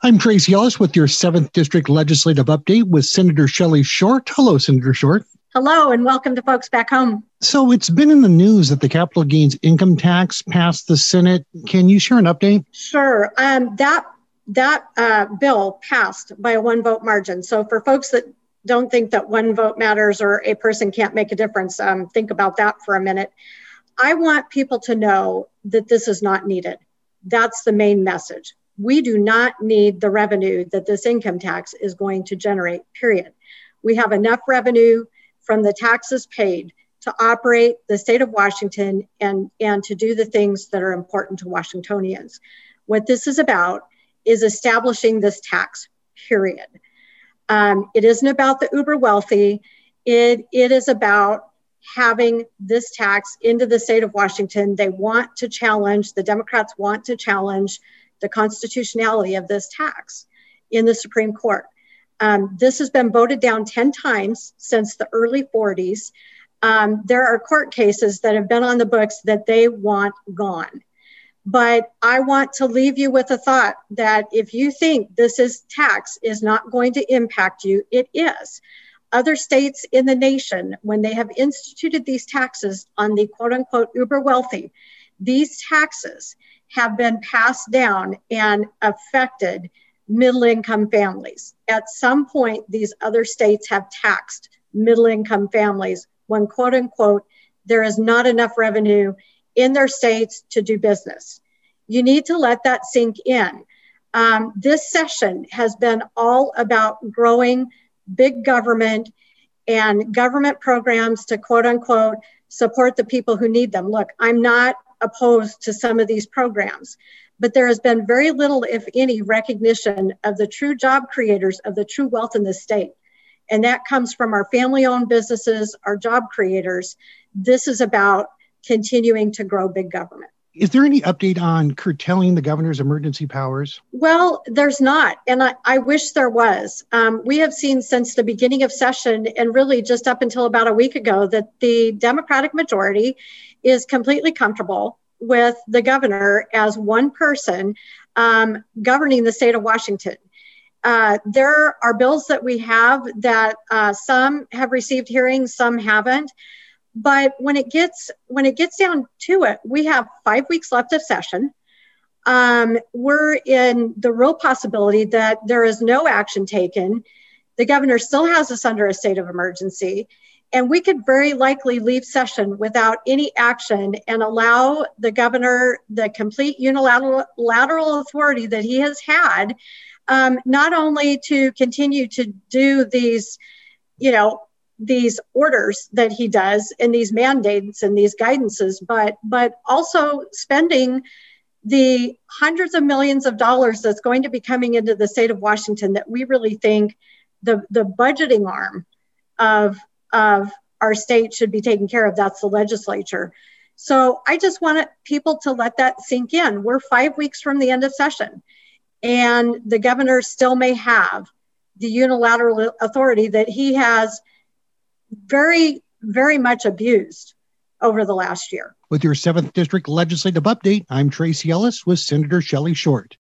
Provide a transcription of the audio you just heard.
I'm Tracy Ellis with your 7th District Legislative Update with Senator Shelley Short. Hello, Senator Short. Hello, and welcome to Folks Back Home. So it's been in the news that the capital gains income tax passed the Senate. Can you share an update? Sure. That bill passed by a one-vote margin. So for folks that don't think that one vote matters or a person can't make a difference, think about that for a minute. I want people to know that this is not needed. That's the main message. We do not need the revenue that this income tax is going to generate, period. We have enough revenue from the taxes paid to operate the state of Washington and to do the things that are important to Washingtonians. What this is about is establishing this tax, period. It isn't about the uber wealthy. It is about having this tax into the state of Washington. They want to challenge, the Democrats want to challenge the constitutionality of this tax in the Supreme Court. This has been voted down 10 times since the early 40s. There are court cases that have been on the books that they want gone. But I want to leave you with a thought that if you think this tax is not going to impact you, it is. Other states in the nation, when they have instituted these taxes on the quote unquote uber wealthy, these taxes have been passed down and affected middle-income families. At some point, these other states have taxed middle-income families when, quote unquote, there is not enough revenue in their states to do business. You need to let that sink in. This session has been all about growing big government and government programs to, quote unquote, support the people who need them. Look, I'm not opposed to some of these programs, but there has been very little, if any, recognition of the true job creators of the true wealth in the state. And that comes from our family-owned businesses, our job creators. This is about continuing to grow big government. Is there any update on curtailing the governor's emergency powers? Well, there's not, and I wish there was. We have seen since the beginning of session, and really just up until about a week ago, that the Democratic majority is completely comfortable with the governor as one person governing the state of Washington. There are bills that we have that some have received hearings, some haven't. But when it gets down to it, we have 5 weeks left of session. We're in the real possibility that there is no action taken. The governor still has us under a state of emergency, and we could very likely leave session without any action and allow the governor the complete unilateral authority that he has had, not only to continue to do these, these orders that he does and these mandates and these guidances, but also spending the hundreds of millions of dollars that's going to be coming into the state of Washington that we really think the budgeting arm of our state should be taken care of. That's the legislature. So I just want people to let that sink in. We're 5 weeks from the end of session, and the governor still may have the unilateral authority that he has very, very much abused over the last year. With your 7th District Legislative Update, I'm Tracy Ellis with Senator Shelley Short.